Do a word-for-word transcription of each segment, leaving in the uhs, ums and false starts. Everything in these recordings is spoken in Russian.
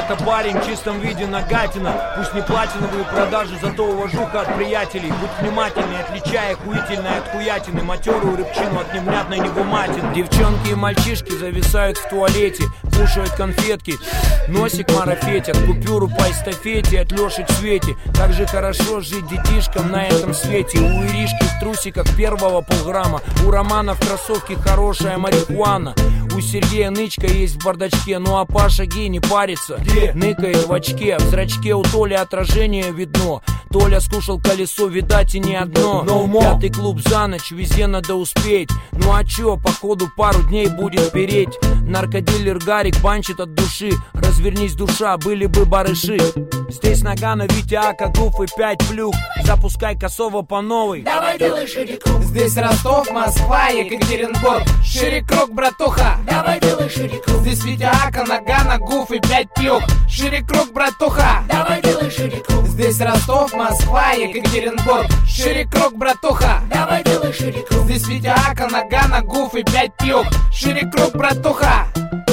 это парень в чистом виде Нагатина. Пусть не платиновые продажи, зато уважуха от приятелей. Будь внимательней, отличай охуительное от хуятины, матерую рыбчину от невнятной невуматины. Девчонки и мальчишки зависают в туалете, кушают конфетки, носик марафетят, купюру по эстафете от Лёши в свете. Как же хорошо жить детишкам на этом свете. У Иришки в трусиках первого полграмма, у Романа в кроссовке хорошая марихуана, у Сергея нычка есть в бардачке, ну а Паша гей не парится, ныкает в очке. В зрачке у Толи отражение видно, Толя скушал колесо, видать и не одно. No Пятый клуб за ночь, везде надо успеть. Ну а чё, походу пару дней будет переть. Наркодилер Гарик банчит от души. Развернись, душа, были бы барыши. Здесь Нагано, Витя, Ака, Гуф и пять плюх. Запускай косово по новой. Давай делай шире круг. Здесь Ростов, Москва, Екатеринбург. Шире круг, братуха. Давай делай шире круг. Здесь Витя, Ака, Нагано, Гуф и пять плюх. Шире круг, братуха. Давай делай шире круг. Здесь Ростов, Москва, Екатеринбург. Шире круг, братуха. Давай делай шире круг. Здесь Витя, Ака, Нагано, Гуф и пять плюх. Шире круг, братуха.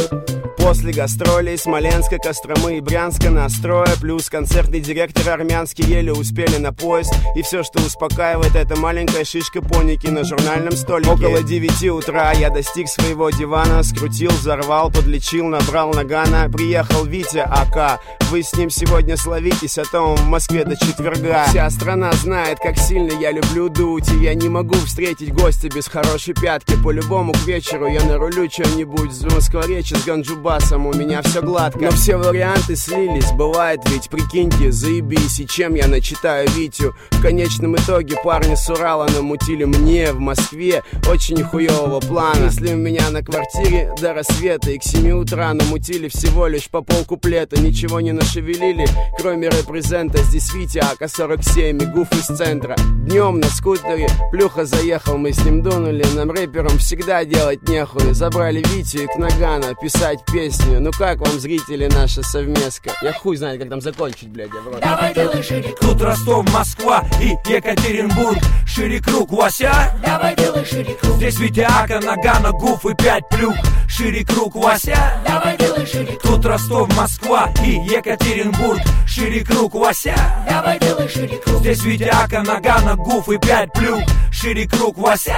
После гастролей Смоленска, Костромы и Брянска настроя, плюс концертный директор армянский, еле успели на поезд. И все, что успокаивает, это маленькая шишка поники на журнальном столике. Около девяти утра я достиг своего дивана, скрутил, взорвал, подлечил, набрал Нагано. Приехал Витя Ака, вы с ним сегодня словитесь, а то он в Москве до четверга. Вся страна знает, как сильно я люблю дуть, и я не могу встретить гостя без хорошей пятки. По-любому к вечеру я нарулю что-нибудь с Москворечи, с Ганджуба. У меня все гладко, но все варианты слились. Бывает ведь, прикиньте, заебись. И чем я начитаю Витю? В конечном итоге парни с Урала намутили мне в Москве очень хуёвого плана. Если у меня на квартире до рассвета, и к семи утра намутили всего лишь по полкуплета. Ничего не нашевелили, кроме репрезента. Здесь Витя, Ака сорок семь и Гуф из центра. Днем на скутере Плюха заехал, мы с ним дунули. Нам рэперам всегда делать нехуй. Забрали Витю и к Нагано писать песню. Ну как вам, зрители, наша совместка? Я хуй знает, как там закончить, блядь, я в рот. Давай делай шире круг. Тут Ростов, Москва и Екатеринбург. Шире круг, Вася. Давай делай шире круг. Здесь Витя, Ака, Нагано, Гуф и пять плюх. Шире круг, Вася. Давай делай шире круг. Тут Ростов, Москва и Екатеринбург. Шире круг, Вася. Давай делай шире круг. Здесь Витя, Ака, Нагано, Гуф и пять плюх. Шире круг, Вася.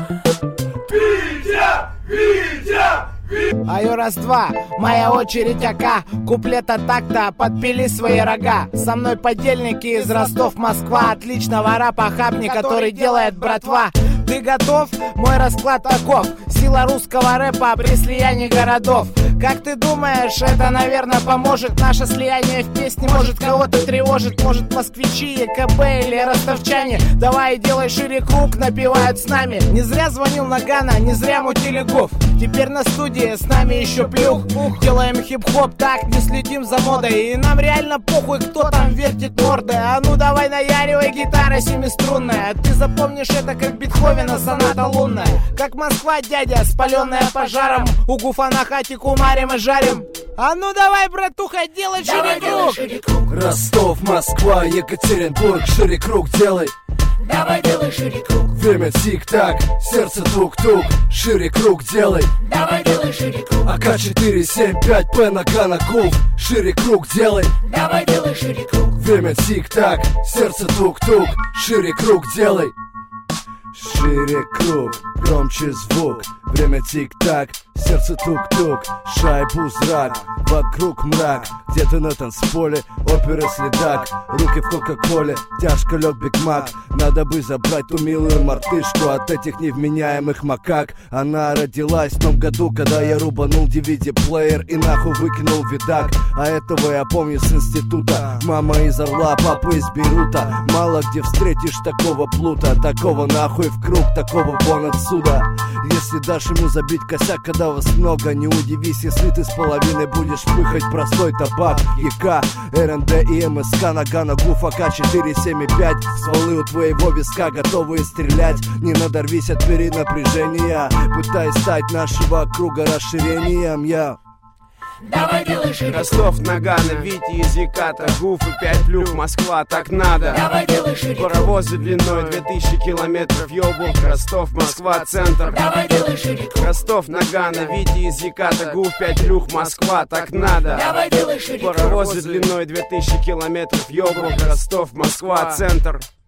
Витя! Витя! Аю, раз-два, моя очередь, Ака. Куплета так-то, подпили свои рога. Со мной подельники из Ростов, Москва. Отличного рэпа, хабни, который делает братва. Ты готов? Мой расклад таков. Сила русского рэпа при слиянии городов. Как ты думаешь, это, наверное, поможет? Наше слияние в песне может кого-то тревожит. Может, москвичи, ЕКБ или ростовчане. Давай делай шире круг, напевают с нами. Не зря звонил Нагано, не зря мутили Гуф. Теперь на студии с нами еще плюх. Делаем хип-хоп, так не следим за модой. И нам реально похуй, кто там вертит морды. А ну давай наяривай, гитара семиструнная. Ты запомнишь это как Бетховена соната лунная. Как Москва, дядя, спаленная пожаром. У Гуфа на хате кумарим и жарим. А ну давай, братуха, делай шире круг. Шире круг. Ростов, Москва, Екатеринбург. Шире круг делай. Давай делай шире круг. Время тик-так, сердце тук-тук. Шире круг делай. Давай делай шире круг. АК четыре семь пять П Нагано Гуф. Шире круг делай. Давай делай шире круг. Время тик-так, сердце тук-тук. Шире круг делай. Шире круг, громче звук. Время тик-так, сердце тук-тук. Шайбу зрак, вокруг мрак. Где-то на танцполе, опера следак. Руки в кока-коле, тяжко лег Биг Мак. Надо бы забрать ту милую мартышку от этих невменяемых макак. Она родилась в том году, когда я рубанул ди ви ди-плеер и нахуй выкинул видак. А этого я помню с института. Мама из Орла, папа из Бейрута. Мало где встретишь такого плута. Такого нахуй в круг, такого вон отсюда. Если дашь ему забить косяк, когда вас много, не удивись, если ты с половиной будешь пыхать простой табак. ЕК, РНД и МСК, Нагано Гуф, АК четыре семь пять. Стволы у твоего виска готовые стрелять. Не надорвись от перенапряжения, пытаясь стать нашего круга расширением. Я Давай делай шире круг. Ростов, Нагано, Вити из Еката, Гуф и пять плюх, Москва, так надо. Давай делай шире круг. Паровозы длиной две тысячи километров, Ёбург, Ростов, Москва, центр. Давай делай шире круг. Ростов, Нагано, Вити из Еката, Гуф, пять плюх, Москва, так надо. Давай делай шире круг. Паровозы длиной две тысячи километров, Ёбург, Ростов, Москва, центр.